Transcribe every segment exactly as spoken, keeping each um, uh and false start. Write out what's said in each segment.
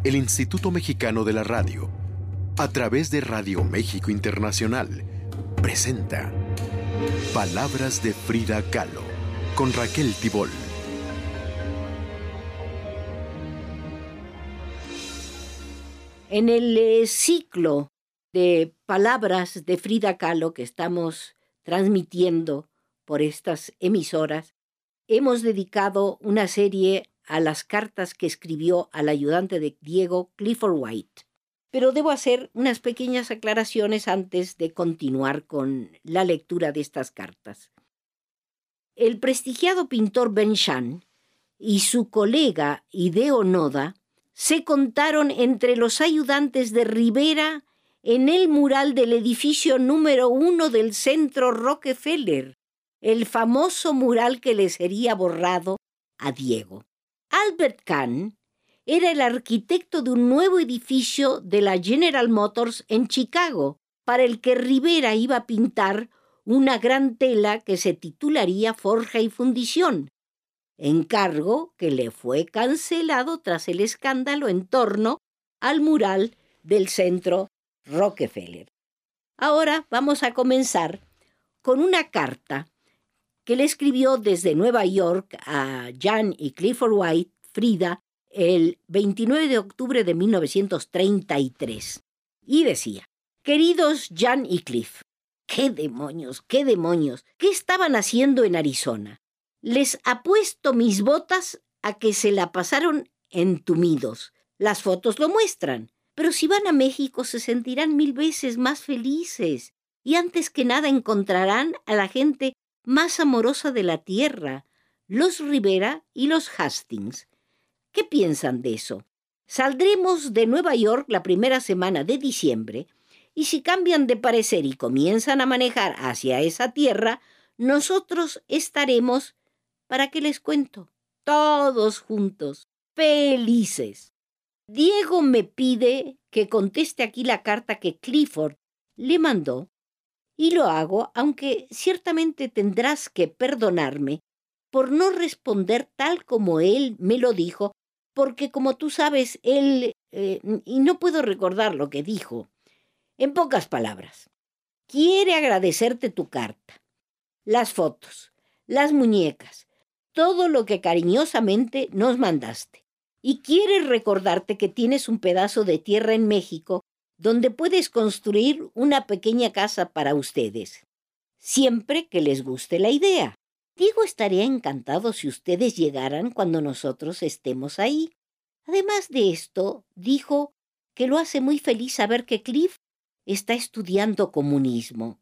el Instituto Mexicano de la Radio, a través de Radio México Internacional, presenta Palabras de Frida Kahlo, con Raquel Tibol. En el eh, ciclo de Palabras de Frida Kahlo que estamos transmitiendo por estas emisoras, hemos dedicado una serie a las cartas que escribió al ayudante de Diego, Clifford White. Pero debo hacer unas pequeñas aclaraciones antes de continuar con la lectura de estas cartas. El prestigiado pintor Ben Shahn y su colega Hideo Noda se contaron entre los ayudantes de Rivera en el mural del edificio número uno del Centro Rockefeller, el famoso mural que le sería borrado a Diego. Albert Kahn era el arquitecto de un nuevo edificio de la General Motors en Chicago, para el que Rivera iba a pintar una gran tela que se titularía Forja y Fundición, encargo que le fue cancelado tras el escándalo en torno al mural del Centro Rockefeller. Ahora vamos a comenzar con una carta que le escribió desde Nueva York a Jan y Clifford White, Frida, el veintinueve de octubre de mil novecientos treinta y tres. Y decía: queridos Jan y Cliff, ¡qué demonios, qué demonios! ¿Qué estaban haciendo en Arizona? Les apuesto mis botas a que se la pasaron entumidos. Las fotos lo muestran. Pero si van a México se sentirán mil veces más felices. Y antes que nada encontrarán a la gente más amorosa de la tierra, los Rivera y los Hastings. ¿Qué piensan de eso? Saldremos de Nueva York la primera semana de diciembre, y si cambian de parecer y comienzan a manejar hacia esa tierra, nosotros estaremos, ¿para qué les cuento? Todos juntos, felices. Diego me pide que conteste aquí la carta que Clifford le mandó, y lo hago, aunque ciertamente tendrás que perdonarme por no responder tal como él me lo dijo, porque como tú sabes, él, eh, y no puedo recordar lo que dijo. En pocas palabras, quiere agradecerte tu carta, las fotos, las muñecas, todo lo que cariñosamente nos mandaste. Y quiere recordarte que tienes un pedazo de tierra en México donde puedes construir una pequeña casa para ustedes, siempre que les guste la idea. Diego estaría encantado si ustedes llegaran cuando nosotros estemos ahí. Además de esto, dijo que lo hace muy feliz saber que Cliff está estudiando comunismo.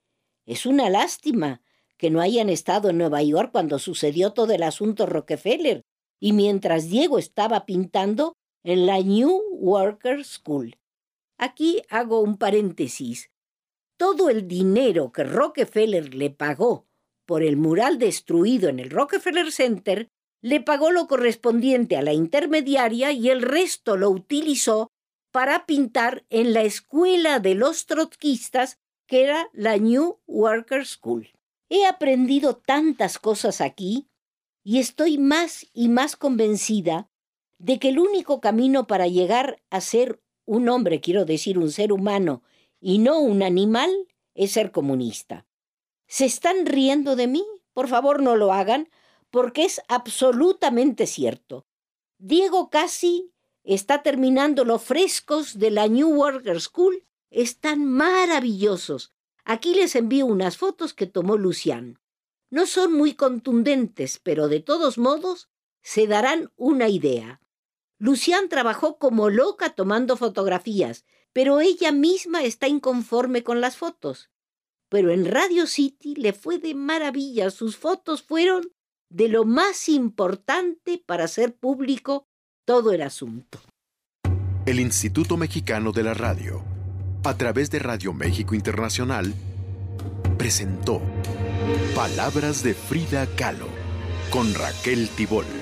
Es una lástima que no hayan estado en Nueva York cuando sucedió todo el asunto Rockefeller y mientras Diego estaba pintando en la New Worker School. Aquí hago un paréntesis. Todo el dinero que Rockefeller le pagó por el mural destruido en el Rockefeller Center, le pagó lo correspondiente a la intermediaria y el resto lo utilizó para pintar en la escuela de los trotskistas, que era la New Worker School. He aprendido tantas cosas aquí y estoy más y más convencida de que el único camino para llegar a ser un hombre, quiero decir un ser humano, y no un animal, es ser comunista. ¿Se están riendo de mí? Por favor, no lo hagan, porque es absolutamente cierto. Diego casi está terminando los frescos de la New Worker School. Están maravillosos. Aquí les envío unas fotos que tomó Lucian. No son muy contundentes, pero de todos modos se darán una idea. Lucian trabajó como loca tomando fotografías, pero ella misma está inconforme con las fotos. Pero en Radio City le fue de maravilla. Sus fotos fueron de lo más importante para hacer público todo el asunto. El Instituto Mexicano de la Radio, a través de Radio México Internacional, presentó Palabras de Frida Kahlo, con Raquel Tibol.